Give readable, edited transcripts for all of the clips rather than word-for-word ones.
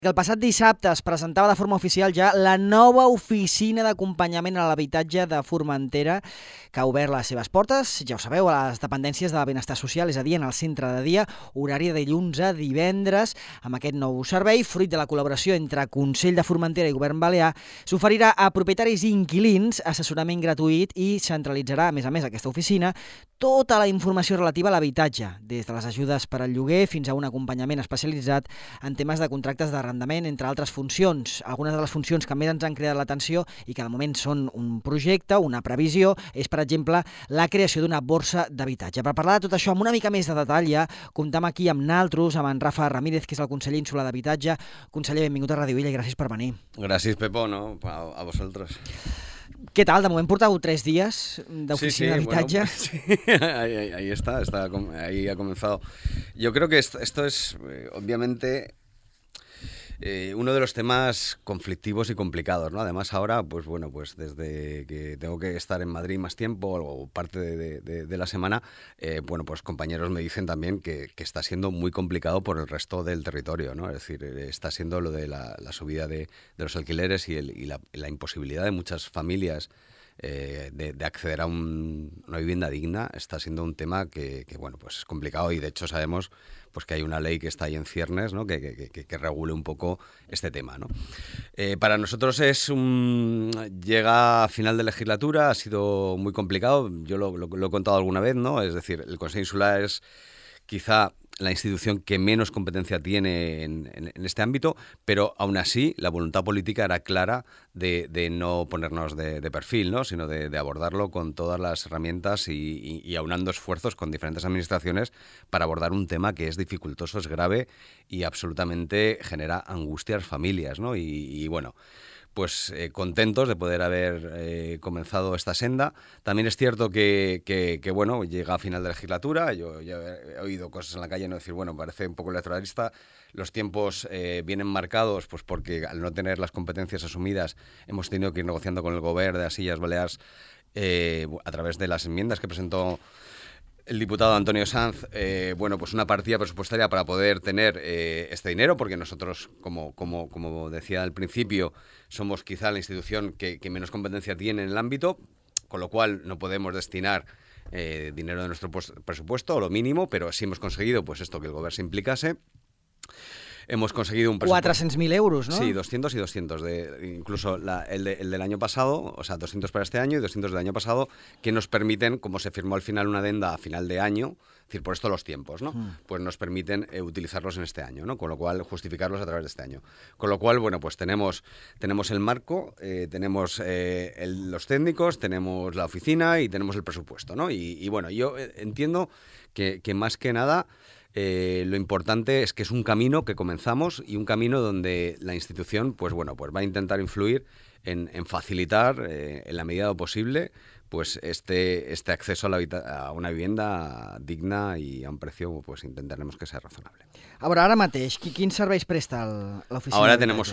El passat dissabte es presentava de forma oficial ja la nova oficina d'acompanyament a l'habitatge de Formentera, que ha obert les seves portes, ja ho sabeu, a les dependències de benestar social, és a dir, en el centre de dia, horari de dilluns a divendres. Amb aquest nou servei, fruit de la col·laboració entre Consell de Formentera i Govern Balear, s'oferirà a propietaris i inquilins assessorament gratuït i centralitzarà, a més, aquesta oficina, tota la informació relativa a l'habitatge, des de les ajudes per al lloguer fins a un acompanyament especialitzat en temes de contractes d'arrendament, entre altres funcions. Algunes de les funcions que més ens han cridat l'atenció i que de moment són un projecte, una previsió, és, per exemple, la creació d'una borsa d'habitatge. Per parlar de tot això amb una mica més de detall, ja comptem aquí amb naltros, amb en Rafa Ramírez, que és el conseller insular d'habitatge. Conseller, benvingut a Ràdio Illa i gràcies per venir. Gràcies, Pepo, no? A vosaltres. ¿Qué tal? De moment portau 3 días de oficina de habitatge. Bueno, sí. Ahí está, ahí ha comenzado. Yo creo que esto es, obviamente, uno de los temas conflictivos y complicados, ¿no? Además ahora, pues bueno, pues desde que tengo que estar en Madrid más tiempo o parte de la semana, bueno, pues compañeros me dicen también que está siendo muy complicado por el resto del territorio, ¿no? Es decir, está siendo lo de la subida de los alquileres y la imposibilidad de muchas familias de acceder a una vivienda digna. Está siendo un tema que bueno, pues es complicado y de hecho sabemos pues que hay una ley que está ahí en ciernes, ¿no? que regule un poco este tema, ¿no? Para nosotros llega a final de legislatura, ha sido muy complicado, yo lo he contado alguna vez, ¿no? Es decir, el Consejo Insular es quizá la institución que menos competencia tiene en este ámbito, pero aún así la voluntad política era clara de no ponernos de perfil, ¿no? Sino de abordarlo con todas las herramientas y aunando esfuerzos con diferentes administraciones para abordar un tema que es dificultoso, es grave y absolutamente genera angustia a las familias, ¿no? Y bueno, pues contentos de poder haber comenzado esta senda. También es cierto que bueno, llega a final de legislatura, yo ya he oído cosas en la calle, no decir, bueno, parece un poco electoralista, los tiempos vienen marcados pues porque al no tener las competencias asumidas hemos tenido que ir negociando con el Govern de las Illes Balears a través de las enmiendas que presentó el diputado Antonio Sanz, bueno, pues una partida presupuestaria para poder tener este dinero, porque nosotros, como decía al principio, somos quizá la institución que menos competencia tiene en el ámbito, con lo cual no podemos destinar dinero de nuestro presupuesto, o lo mínimo, pero sí hemos conseguido pues esto, que el gobierno se implicase. Hemos conseguido un presupuesto... 400.000 euros, ¿no? Sí, 200 y 200. Incluso el del año pasado, o sea, 200 para este año y 200 del año pasado, que nos permiten, como se firmó al final una adenda a final de año, es decir, por esto los tiempos, ¿no? Pues nos permiten utilizarlos en este año, ¿no? Con lo cual, justificarlos a través de este año. Con lo cual, bueno, pues tenemos el marco, tenemos los técnicos, tenemos la oficina y tenemos el presupuesto, ¿no? Y bueno, yo entiendo que más que nada... lo importante es que es un camino que comenzamos y un camino donde la institución pues bueno, pues va a intentar influir en facilitar en la medida de lo posible pues este acceso a una vivienda digna y a un precio pues intentaremos que sea razonable. Ahora mateix, ¿quién serveis presta l'oficina? Ahora tenemos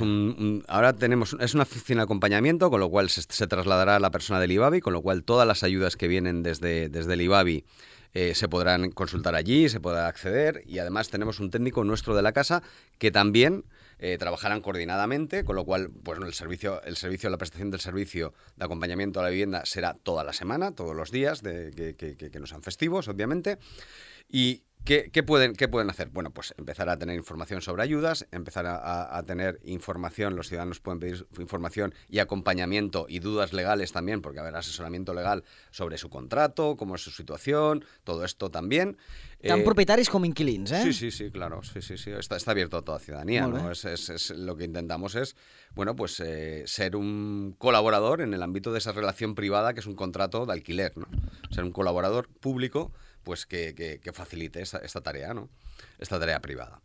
es una oficina de acompañamiento, con lo cual se trasladará a la persona del IBABI, con lo cual todas las ayudas que vienen desde el IBABI se podrán consultar allí, se podrá acceder y además tenemos un técnico nuestro de la casa que también trabajarán coordinadamente, con lo cual pues la prestación del servicio de acompañamiento a la vivienda será toda la semana, todos los días que no sean festivos, obviamente. Y ¿qué pueden hacer? Bueno, pues empezar a tener información sobre ayudas, empezar a tener información, los ciudadanos pueden pedir información y acompañamiento y dudas legales también, porque habrá asesoramiento legal sobre su contrato, cómo es su situación, todo esto también. Tan propietaris com inquilins, ¿eh? Sí, claro, sí. Está abierto a toda ciudadanía, ¿no? Es lo que intentamos es, bueno, pues ser un colaborador en el ámbito de esa relación privada que es un contrato de alquiler, ¿no? Ser un colaborador público pues que facilite esta tarea, ¿no? Esta tarea privada.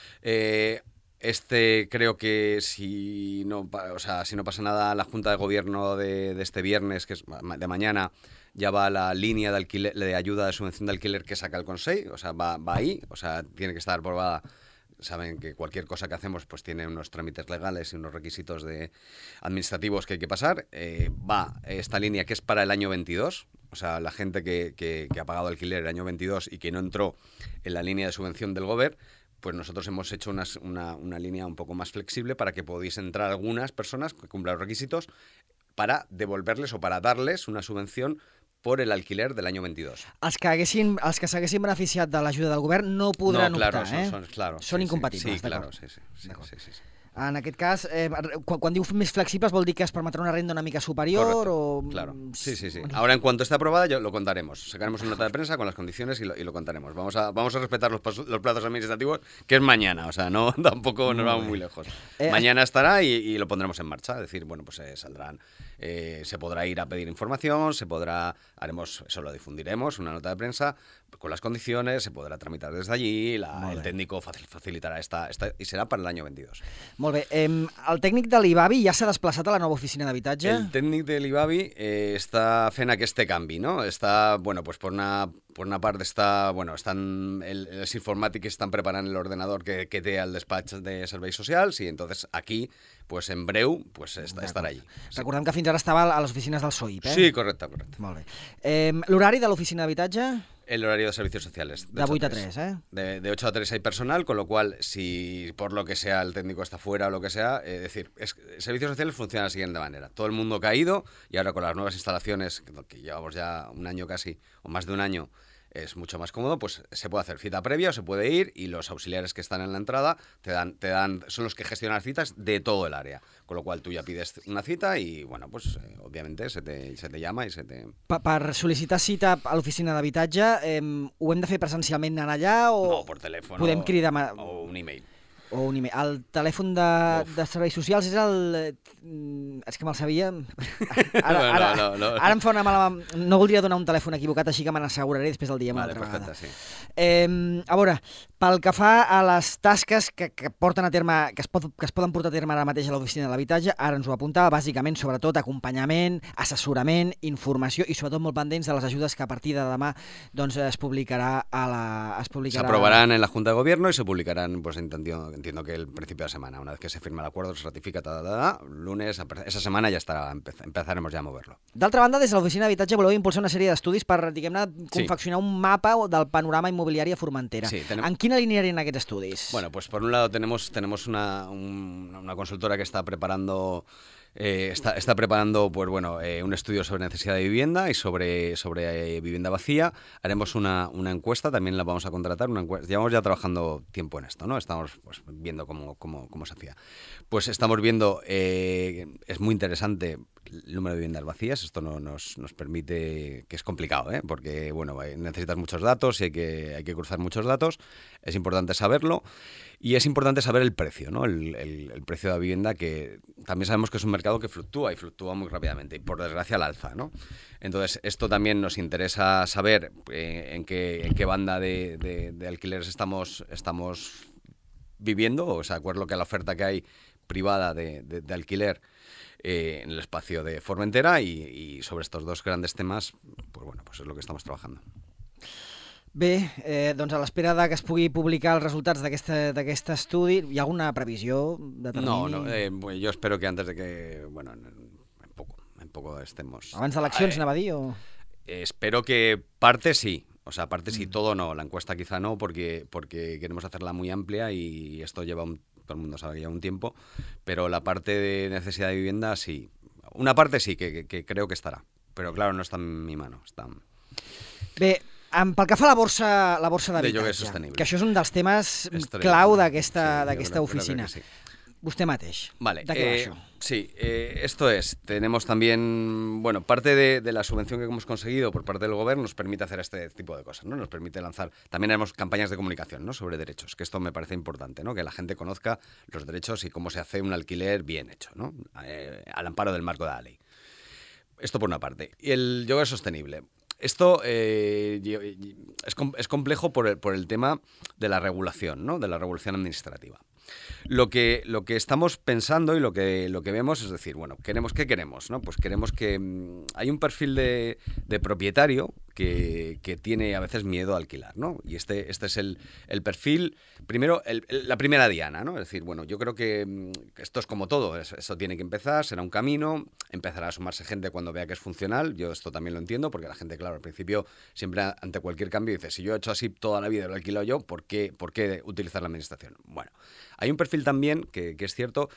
Creo que si no pasa nada, la Junta de Gobierno de este viernes, que es de mañana, ya va a la línea de alquiler, de ayuda de subvención de alquiler que saca el Consejo, o sea, va ahí, o sea, tiene que estar aprobada. Saben que cualquier cosa que hacemos pues tiene unos trámites legales y unos requisitos administrativos que hay que pasar. Va esta línea que es para el año 22, o sea, la gente que ha pagado alquiler el año 22 y que no entró en la línea de subvención del Govern, pues nosotros hemos hecho una línea un poco más flexible para que podéis entrar algunas personas que cumplan los requisitos para devolverles o para darles una subvención por el alquiler del año 22. Els que s'haguessin beneficiat de l'ajuda del govern no podran claro, optar, són incompatibles. Sí, claro, sí. En aquest cas, quan diu més flexibles vol dir que es permetrà una renda una mica superior. Correcto, claro. Sí. Ahora, en cuanto esté aprobada, lo contaremos. Sacaremos una nota de prensa con las condiciones y lo contaremos. Vamos a respetar los plazos administrativos, que es mañana. O sea, no tampoco nos vamos muy lejos. Mañana estará y lo pondremos en marcha. Es decir, bueno, pues saldrán. Se podrá ir a pedir información, eso lo difundiremos, una nota de prensa con las condiciones, se podrá tramitar desde allí, el técnico facilitará esta y será para el año 22. Molt bé. El tècnic de l'IBABI ja s'ha desplaçat a la nova oficina d'habitatge? El tècnic de l'IBABI està fent aquest canvi, no? Està, bueno, pues por una part els informàtics estan preparant l'ordenador que té al despatx de serveis socials i entonces aquí, pues en breu, pues estarà allí. Sí. Recordem que fins ara estava a les oficines del SOIP, Sí, correcte. Molt bé. L'horari de l'oficina d'habitatge? El horario de servicios sociales. De 8 a 3, De 8 a 3 hay personal, con lo cual, si por lo que sea el técnico está fuera o lo que sea, servicios sociales funciona de la siguiente manera. Todo el mundo que ha ido, y ahora con las nuevas instalaciones, que llevamos ya un año casi, o más de un año, es mucho más cómodo, pues se puede hacer cita previa o se puede ir y los auxiliares que están en la entrada son los que gestionan las citas de todo el área. Con lo cual tú ya pides una cita y, bueno, pues obviamente se te llama i se te... Per sol·licitar cita a l'oficina d'habitatge, ho hem de fer presencialment anar allà o... No, por teléfono podem cridar... o un email. El telèfon de serveis socials és el... És que me'l sabia... Ara em fa una mala... No voldria donar un telèfon equivocat, així que me n'asseguraré després el diem una altra vegada. Sí. A veure, pel que fa a les tasques que porten a terme, que es poden portar a terme ara mateix a l'oficina de l'habitatge, ara ens ho apuntava, bàsicament, sobretot, acompanyament, assessorament, informació i sobretot molt pendents de les ajudes que a partir de demà doncs, es publicarà a la... Se aprobarán en la Junta de Gobierno y se publicarán, pues entiendo que el principio de la semana. Una vez que se firma el acuerdo, se ratifica, lunes, esa semana ya estará, empezaremos ya a moverlo. D'altra banda, des de l'oficina d'habitatge voleu impulsar una sèrie d'estudis per, diguem-ne, confeccionar un mapa del panorama immobiliari a Formentera. Sí, en quina línia eren aquests estudis? Bueno, pues por un lado tenemos una consultora que está preparando... está preparando pues bueno, un estudio sobre necesidad de vivienda y sobre vivienda vacía. Haremos una encuesta, también la vamos a contratar. Llevamos ya trabajando tiempo en esto, ¿no? Estamos pues, viendo cómo se hacía. Pues estamos viendo, es muy interesante el número de viviendas vacías. Esto nos permite, que es complicado, porque bueno, necesitas muchos datos y hay que cruzar muchos datos. Es importante saberlo. Y es importante saber el precio, ¿no? El precio de la vivienda, que también sabemos que es un mercado que fluctúa y fluctúa muy rápidamente y por desgracia al alza, ¿no? Entonces esto también nos interesa saber en qué banda de alquileres estamos viviendo, o sea, acuerdo que la oferta que hay privada de alquiler en el espacio de Formentera y sobre estos dos grandes temas, pues bueno, pues es lo que estamos trabajando. Bé, doncs a l'espera que es pugui publicar els resultats d'aquest estudi, hi ha alguna previsió de termini? No, yo espero que antes de que, bueno, en poco estemos... Abans d'eleccions, anava a dir, o...? Espero que parte sí, o sea, parte sí, todo no, la encuesta quizá no, porque queremos hacerla muy amplia y esto lleva todo el mundo sabe que lleva un tiempo, pero la parte de necesidad de vivienda sí, una parte sí, que creo que estarà, però claro, no està en mi mano, està... Bé, pel que fa a la borsa d'habitatge, que això és un dels temes clau d'aquesta oficina. Sí. Vostè mateix. Vale. ¿De qué va eso? Sí, esto es. Tenemos también, bueno, parte de la subvención que hemos conseguido por parte del gobierno nos permite hacer este tipo de cosas, ¿no? Nos permite lanzar, también haremos campañas de comunicación, ¿no? Sobre derechos, que esto me parece importante, ¿no? Que la gente conozca los derechos y cómo se hace un alquiler bien hecho, ¿no? Al amparo del marco de la ley. Esto por una parte. Y el yoga sostenible. Esto es complejo por el tema de la regulación, ¿no? De la regulación administrativa. Lo que estamos pensando y lo que vemos es decir, bueno, ¿qué queremos? ¿No? Pues queremos que hay un perfil de propietario que tiene a veces miedo a alquilar, ¿no? Y este es el perfil, primero, la primera diana, ¿no? Es decir, bueno, yo creo que esto es como todo, esto tiene que empezar, será un camino, empezará a sumarse gente cuando vea que es funcional, yo esto también lo entiendo, porque la gente, claro, al principio, siempre ante cualquier cambio dice, si yo he hecho así toda la vida y lo he alquilado yo, ¿por qué utilizar la administración? Bueno, hay un perfil también que es cierto,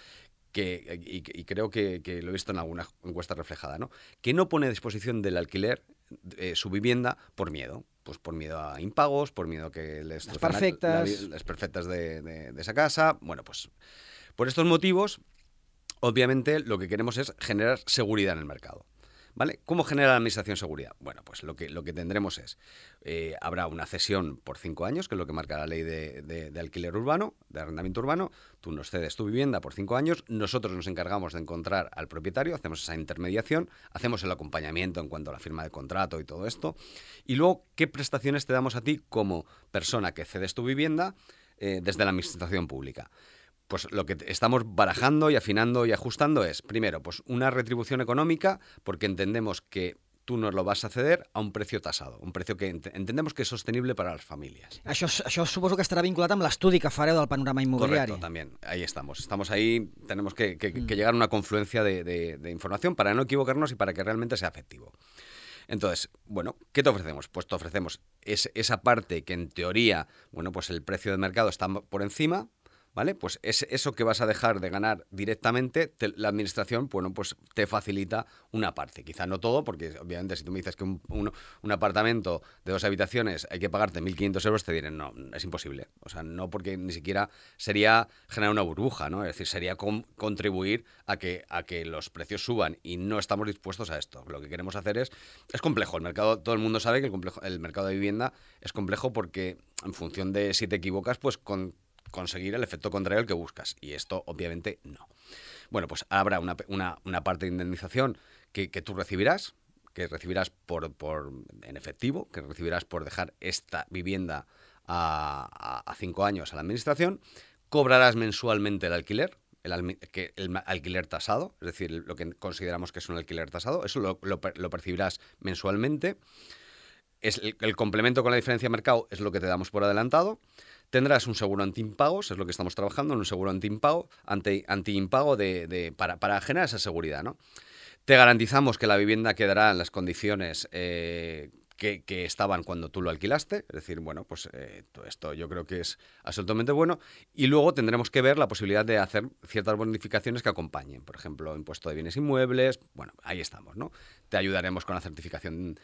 y creo que lo he visto en alguna encuesta reflejada, ¿no? Que no pone a disposición del alquiler su vivienda por miedo. Pues por miedo a impagos, por miedo a que les las perfectas, las perfectas de esa casa. Bueno, pues por estos motivos, obviamente lo que queremos es generar seguridad en el mercado. ¿Vale? ¿Cómo genera la administración seguridad? Bueno, pues lo que tendremos es, habrá una cesión por 5 años, que es lo que marca la ley de alquiler urbano, de arrendamiento urbano. Tú nos cedes tu vivienda por 5 años, nosotros nos encargamos de encontrar al propietario, hacemos esa intermediación, hacemos el acompañamiento en cuanto a la firma de contrato y todo esto. Y luego, ¿qué prestaciones te damos a ti como persona que cedes tu vivienda desde la administración pública? Pues lo que estamos barajando y afinando y ajustando es, primero, pues una retribución econòmica, porque entendemos que tú nos lo vas a ceder a un precio tasado, un precio que entendemos que és sostenible para las familias. Això suposo que estarà vinculat amb l'estudi que fareu del panorama immobiliari. Correcto, también. Ahí estamos. Estamos ahí, tenemos que llegar a una confluencia de información para no equivocarnos y para que realmente sea efectivo. Entonces, bueno, ¿qué te ofrecemos? Pues te ofrecemos esa parte que en teoría, bueno, pues el precio del mercado está por encima, ¿vale? Pues eso que vas a dejar de ganar directamente, la administración, bueno, pues te facilita una parte. Quizá no todo, porque obviamente si tú me dices que un apartamento de 2 habitaciones hay que pagarte 1.500 euros, te dirán, no, es imposible. O sea, no, porque ni siquiera sería generar una burbuja, ¿no? Es decir, sería contribuir a que los precios suban, y no estamos dispuestos a esto. Lo que queremos hacer es complejo. El mercado, todo el mundo sabe que el mercado de vivienda es complejo, porque en función de si te equivocas, pues conseguir el efecto contrario al que buscas, y esto obviamente no. Bueno, pues habrá una parte de indemnización que tú recibirás, en efectivo, que recibirás por dejar esta vivienda a 5 años a la administración. Cobrarás mensualmente el alquiler, el alquiler tasado, es decir, lo que consideramos que es un alquiler tasado, eso lo percibirás mensualmente. Es el complemento con la diferencia de mercado es lo que te damos por adelantado. Tendrás un seguro antiimpagos, es lo que estamos trabajando, en un seguro antiimpago para generar esa seguridad, ¿no? Te garantizamos que la vivienda quedará en las condiciones que estaban cuando tú lo alquilaste, es decir, bueno, pues todo esto yo creo que es absolutamente bueno, y luego tendremos que ver la posibilidad de hacer ciertas bonificaciones que acompañen, por ejemplo, impuesto de bienes inmuebles, bueno, ahí estamos, ¿no? Te ayudaremos con la certificación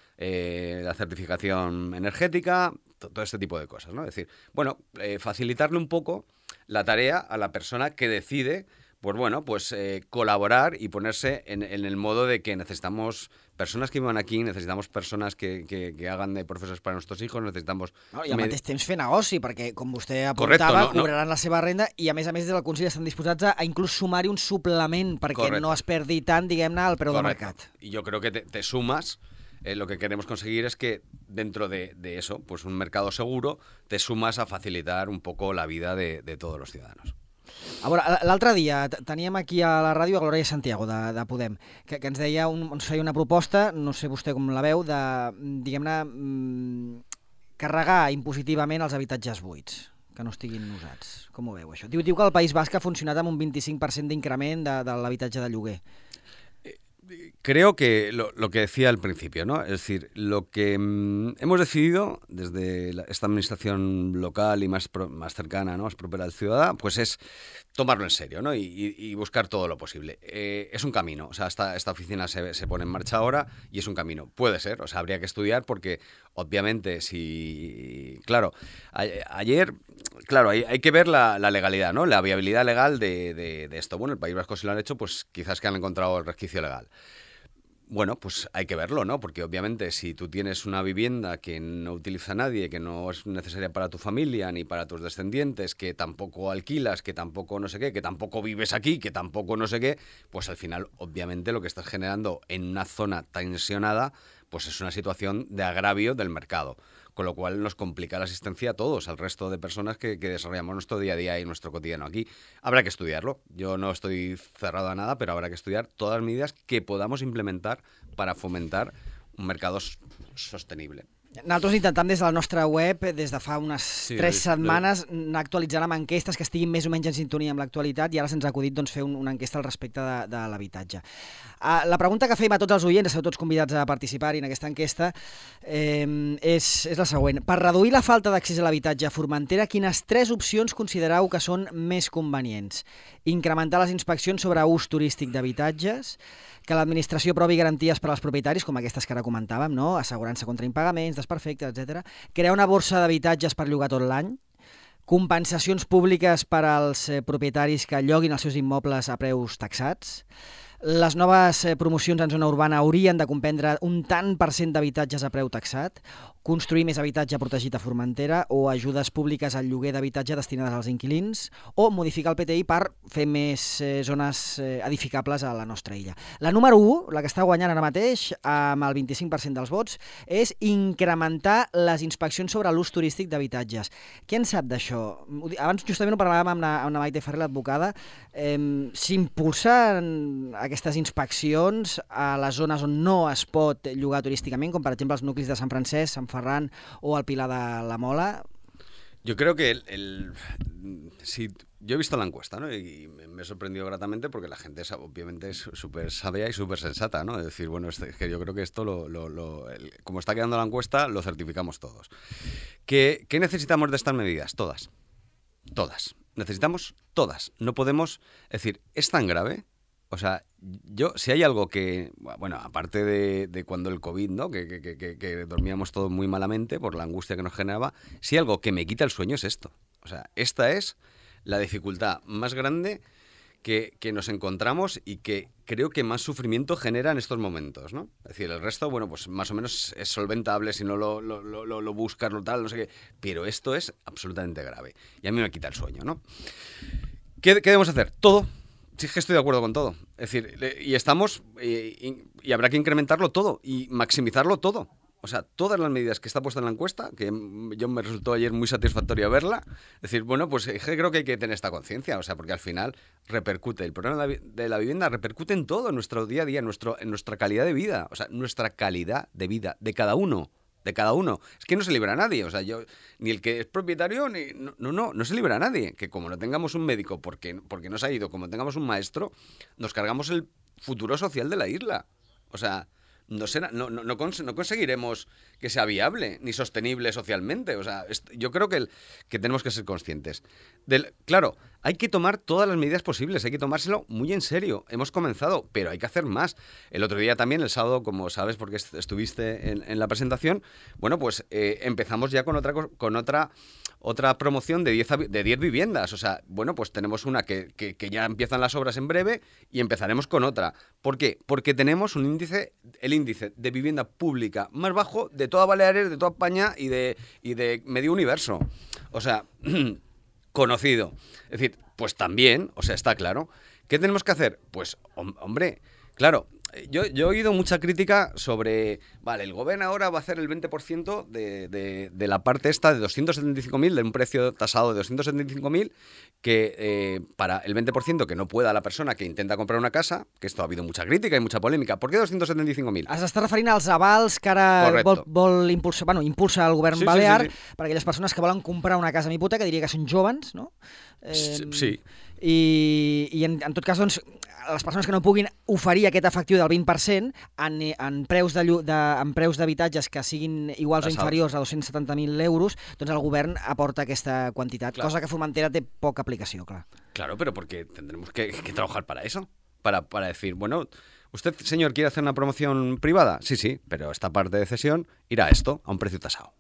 energética, todo este tipo de cosas, ¿no? Es decir, bueno, facilitarle un poco la tarea a la persona que decide, pues bueno, pues colaborar y ponerse en el modo de que necesitamos persones que viuen aquí, necessitamos persones que hagan de professors per a nostres hijos, necessitamos... No, i al mateix temps fer negoci, perquè, com vostè apuntava, cobraran la seva renda, i a més des del Consell estan disposats a inclús sumar-hi un suplement perquè no es perdi tant, diguem-ne, el preu del mercat. Y yo creo que te sumas... lo que queremos conseguir es que dentro de eso, pues un mercado seguro, te sumas a facilitar un poco la vida de todos los ciudadanos. A veure, l'altre dia teníem aquí a la ràdio a Glòria Santiago, de Podem, que ens deia, ens feia una proposta, no sé vostè com la veu, de, diguem-ne, carregar impositivament els habitatges buits, que no estiguin usats. Com ho veu, això? Diu que el País Basc ha funcionat amb un 25% d'increment de l'habitatge de lloguer. Creo que lo que decía al principio, ¿no? Es decir, lo que hemos decidido desde esta administración local y más cercana, ¿no? Más propia al ciudadano, pues es tomarlo en serio, ¿no? Y buscar todo lo posible. Es un camino, o sea, esta oficina se pone en marcha ahora y es un camino. Puede ser, o sea, habría que estudiar porque obviamente si... Claro, ayer... Claro, hay que ver la legalidad, ¿no? La viabilidad legal de esto. Bueno, el País Vasco si lo han hecho, pues quizás que han encontrado el resquicio legal. Bueno, pues hay que verlo, ¿no? Porque obviamente si tú tienes una vivienda que no utiliza nadie, que no es necesaria para tu familia ni para tus descendientes, que tampoco alquilas, que tampoco no sé qué, que tampoco vives aquí, que tampoco no sé qué, pues al final obviamente lo que estás generando en una zona tensionada, pues es una situación de agravio del mercado. Con lo cual nos complica la asistencia a todos, al resto de personas que desarrollamos nuestro día a día y nuestro cotidiano aquí. Habrá que estudiarlo. Yo no estoy cerrado a nada, pero habrá que estudiar todas las medidas que podamos implementar para fomentar un mercado sostenible. Nosaltres intentem des de la nostra web, des de fa unes 3 setmanes, anar actualitzant amb enquestes que estiguin més o menys en sintonia amb l'actualitat i ara se'ns ha acudit fer una enquesta al respecte de l'habitatge. La pregunta que fèiem a tots els oients, esteu tots convidats a participar-hi en aquesta enquesta, és la següent. Per reduir la falta d'accés a l'habitatge a Formentera, quines 3 opcions considereu que són més convenients? Incrementar les inspeccions sobre ús turístic d'habitatges, que l'administració aprovi garanties per als propietaris, com aquestes que ara comentàvem, no? Assegurança contra impagaments, desperfectes, etc. Crear una borsa d'habitatges per llogar tot l'any, compensacions públiques per als propietaris que lloguin els seus immobles a preus taxats. Les noves promocions en zona urbana haurien de comprendre un tant per cent d'habitatges a preu taxat, construir més habitatge protegit a Formentera o ajudes públiques al lloguer d'habitatge destinades als inquilins o modificar el PTI per fer més zones edificables a la nostra illa. La número 1, la que està guanyant ara mateix, amb el 25% dels vots, és incrementar les inspeccions sobre l'ús turístic d'habitatges. Què en sap d'això? Abans justament ho parlàvem amb la Maite Ferrer, l'advocada. S'impulsen aquestes inspeccions a les zones on no es pot llogar turísticament, com per exemple els nuclis de Sant Francesc, Sant Ferran o el Pilar de la Mola? Yo creo que si yo he visto la encuesta, ¿no? Y me he sorprendido gratamente porque la gente obviamente es súper sabia y súper sensata, ¿no? Es decir, bueno, es que yo creo que esto, como está quedando la encuesta, lo certificamos todos. ¿Qué necesitamos de estas medidas? Todas. Todas. Necesitamos todas. No podemos... Es decir, es tan grave... O sea, si hay algo que, bueno, aparte de cuando el COVID, ¿no? Que dormíamos todos muy malamente por la angustia que nos generaba, si hay algo que me quita el sueño es esto. O sea, esta es la dificultad más grande que nos encontramos y que creo que más sufrimiento genera en estos momentos, ¿no? Es decir, el resto, bueno, pues más o menos es solventable si no lo buscas, lo tal, no sé qué, pero esto es absolutamente grave y a mí me quita el sueño, ¿no? ¿Qué debemos hacer? Todo. Sí, es que estoy de acuerdo con todo. Es decir, y habrá que incrementarlo todo y maximizarlo todo. O sea, todas las medidas que está puesta en la encuesta, que yo me resultó ayer muy satisfactorio verla, es decir, bueno, pues creo que hay que tener esta conciencia, o sea, porque al final repercute, el problema de la vivienda repercute en todo, en nuestro día a día, en nuestra calidad de vida, o sea, nuestra calidad de vida de cada uno. De cada uno. Es que no se libra a nadie. O sea, ni el que es propietario, no se libra a nadie. Que como no tengamos un médico porque nos ha ido, como tengamos un maestro, nos cargamos el futuro social de la isla. O sea, no conseguiremos que sea viable ni sostenible socialmente. O sea, yo creo que tenemos que ser conscientes. Claro, hay que tomar todas las medidas posibles, hay que tomárselo muy en serio. Hemos comenzado, pero hay que hacer más. El otro día también, el sábado, como sabes, porque estuviste en la presentación, bueno, pues empezamos ya con otra promoción de 10 viviendas. O sea, bueno, pues tenemos una que ya empiezan las obras en breve y empezaremos con otra. ¿Por qué? Porque tenemos el índice de vivienda pública más bajo de toda Baleares, de toda España y de medio universo. O sea, conocido. Es decir, pues también, o sea, está claro. ¿Qué tenemos que hacer? Pues, hombre, claro, yo he oído mucha crítica sobre, vale, el gobierno ahora va a hacer el 20% de la parte esta de 275.000, de un precio tasado de 275.000, que para el 20% que no pueda la persona que intenta comprar una casa, que esto ha habido mucha crítica y mucha polèmica. ¿Por qué 275.000? S'està referint als avals que ara vol impulsa el govern balear per a aquelles persones que volen comprar una casa amb hipoteca, diria que són jóvens, no? Sí. I en tot cas, doncs, les persones que no puguin oferir aquest efectiu del 20% en preus d'habitatges que siguin iguals o inferiors a 270.000 euros, doncs el govern aporta aquesta quantitat, claro. Cosa que Formentera té poca aplicació, clar. Claro, pero porque tendremos que trabajar para eso, para decir, bueno, ¿usted, señor, quiere hacer una promoción privada? Sí, pero esta parte de cesión irá a esto, a un precio tasado.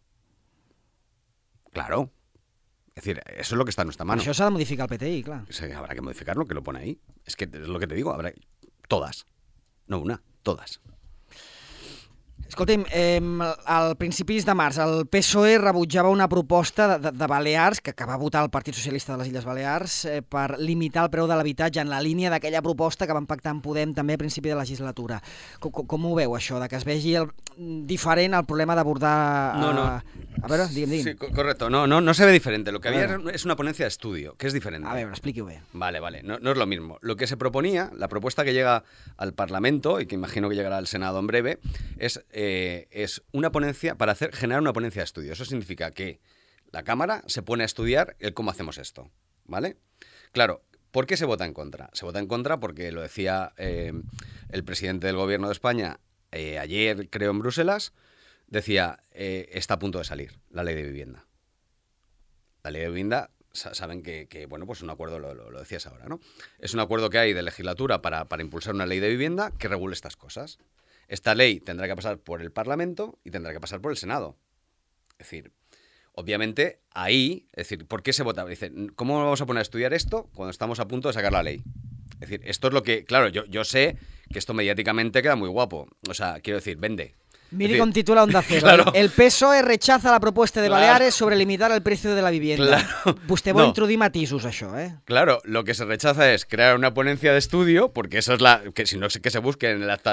Claro. Es decir, eso es lo que está en nuestra mano. Això s'ha de modificar el PTI, clar. Sí, habrá que modificarlo, que lo pone ahí. Es que es lo que te digo, todas. No una, todas. Escolti'm, al principis de març el PSOE rebutjava una proposta de Balears, que va votar el Partit Socialista de les Illes Balears, per limitar el preu de l'habitatge en la línia d'aquella proposta que van pactar amb Podem també a principi de legislatura. Com ho veu, això, de que es vegi diferent el problema d'abordar... No. A veure, digue'm. Sí, correcto. No se ve diferente. Lo que había es una ponencia de estudio, que es diferente. A ver, explique-ho bé. Vale. No es lo mismo. Lo que se proponía, la propuesta que llega al Parlamento, y que imagino que llegará al Senado en breve, es es una ponencia para generar una ponencia de estudio. Eso significa que la Cámara se pone a estudiar el cómo hacemos esto, ¿vale? Claro, ¿por qué se vota en contra? Se vota en contra porque, lo decía el presidente del Gobierno de España ayer, creo, en Bruselas, decía, está a punto de salir la ley de vivienda. La ley de vivienda, saben que bueno, pues un acuerdo, lo decías ahora, ¿no? Es un acuerdo que hay de legislatura para impulsar una ley de vivienda que regule estas cosas. Esta ley tendrá que pasar por el Parlamento y tendrá que pasar por el Senado. Es decir, obviamente ahí, es decir, ¿por qué se vota? Dicen, ¿cómo vamos a poner a estudiar esto cuando estamos a punto de sacar la ley? Es decir, esto es lo que, claro, yo sé que esto mediáticamente queda muy guapo. O sea, quiero decir, vende. Miri com titula Onda Cero. Claro. El PSOE rechaza la propuesta de Baleares sobre limitar el precio de la vivienda. Claro. Vostè vol introduir matisos, això, Claro, lo que se rechaza es crear una ponencia de estudio, porque eso es que si no que se busque en el acta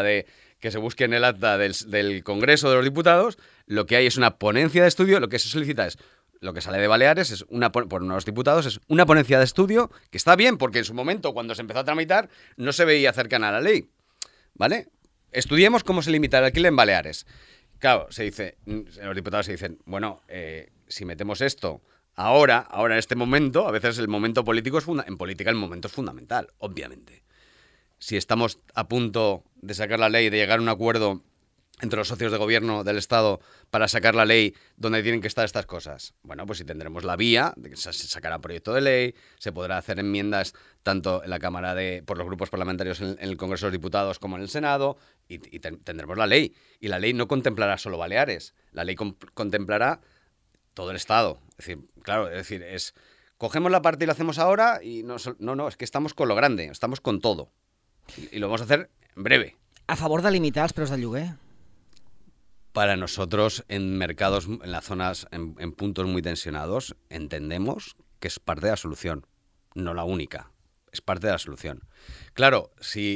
del Congreso de los Diputados, lo que hay es una ponencia de estudio, lo que se solicita es, lo que sale de Baleares por unos diputados es una ponencia de estudio, que está bien, porque en su momento, cuando se empezó a tramitar, no se veía cercana a la ley, ¿vale? Estudiemos cómo se limita el alquiler en Baleares. Claro, los diputados se dicen, bueno, si metemos esto ahora en este momento, a veces el momento político en política el momento es fundamental, obviamente. Si estamos a punto de sacar la ley, de llegar a un acuerdo entre los socios de gobierno del Estado para sacar la ley donde tienen que estar estas cosas. Bueno, pues si tendremos la vía, se sacará proyecto de ley, se podrá hacer enmiendas tanto en la Cámara por los grupos parlamentarios en el Congreso de los Diputados como en el Senado, y tendremos la ley. Y la ley no contemplará solo Baleares, la ley contemplará todo el Estado. Es decir, claro, cogemos la parte y la hacemos ahora y no, es que estamos con lo grande, estamos con todo. Y lo vamos a hacer en breve. A favor de limitar els preus del lloguer? Para nosotros, en mercados, en las zonas, en puntos muy tensionados, entendemos que es parte de la solución, no la única, es parte de la solución. Claro,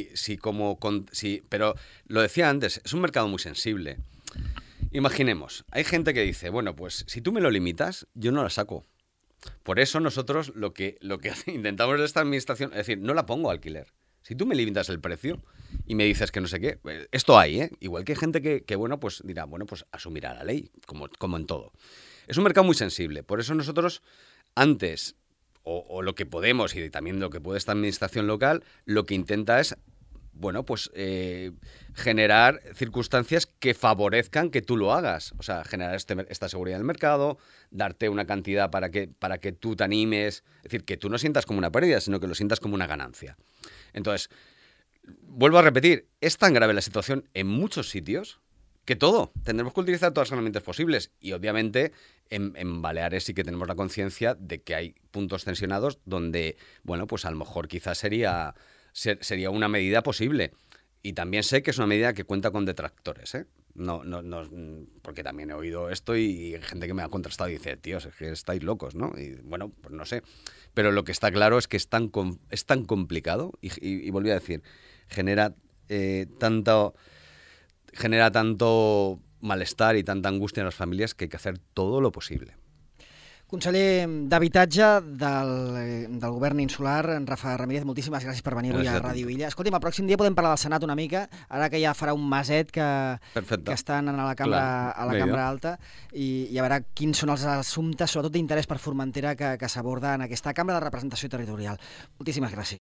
pero lo decía antes, es un mercado muy sensible. Imaginemos, hay gente que dice, bueno, pues si tú me lo limitas, yo no la saco. Por eso nosotros lo que intentamos de esta administración es decir, no la pongo a alquiler. Si tú me limitas el precio y me dices que no sé qué, esto hay, ¿eh? Igual que hay gente que bueno, pues dirá, bueno, pues asumirá la ley, como en todo. Es un mercado muy sensible, por eso nosotros antes, o lo que podemos y también lo que puede esta administración local, lo que intenta es, bueno, pues generar circunstancias que favorezcan que tú lo hagas. O sea, generar esta seguridad del mercado, darte una cantidad para que tú te animes. Es decir, que tú no sientas como una pérdida, sino que lo sientas como una ganancia. Entonces, vuelvo a repetir, es tan grave la situación en muchos sitios que tendremos que utilizar todas las herramientas posibles. Y obviamente en Baleares sí que tenemos la conciencia de que hay puntos tensionados donde, bueno, pues a lo mejor quizás sería una medida posible. Y también sé que es una medida que cuenta con detractores, ¿eh? No, porque también he oído esto y hay gente que me ha contrastado y dice, tíos, es que estáis locos, ¿no? Y bueno, pues no sé. Pero lo que está claro es que es tan complicado y volví a decir, genera tanto malestar y tanta angustia en las familias que hay que hacer todo lo posible. Conseller d'Habitatge del govern insular, en Rafa Ramírez, moltíssimes gràcies per venir avui a Ràdio Illa. Escolti'm, el pròxim dia podem parlar del Senat una mica, ara que ja farà un meset que estan a la cambra alta, i a veure quins són els assumptes, sobretot d'interès per Formentera, que s'aborda en aquesta cambra de representació territorial. Moltíssimes gràcies.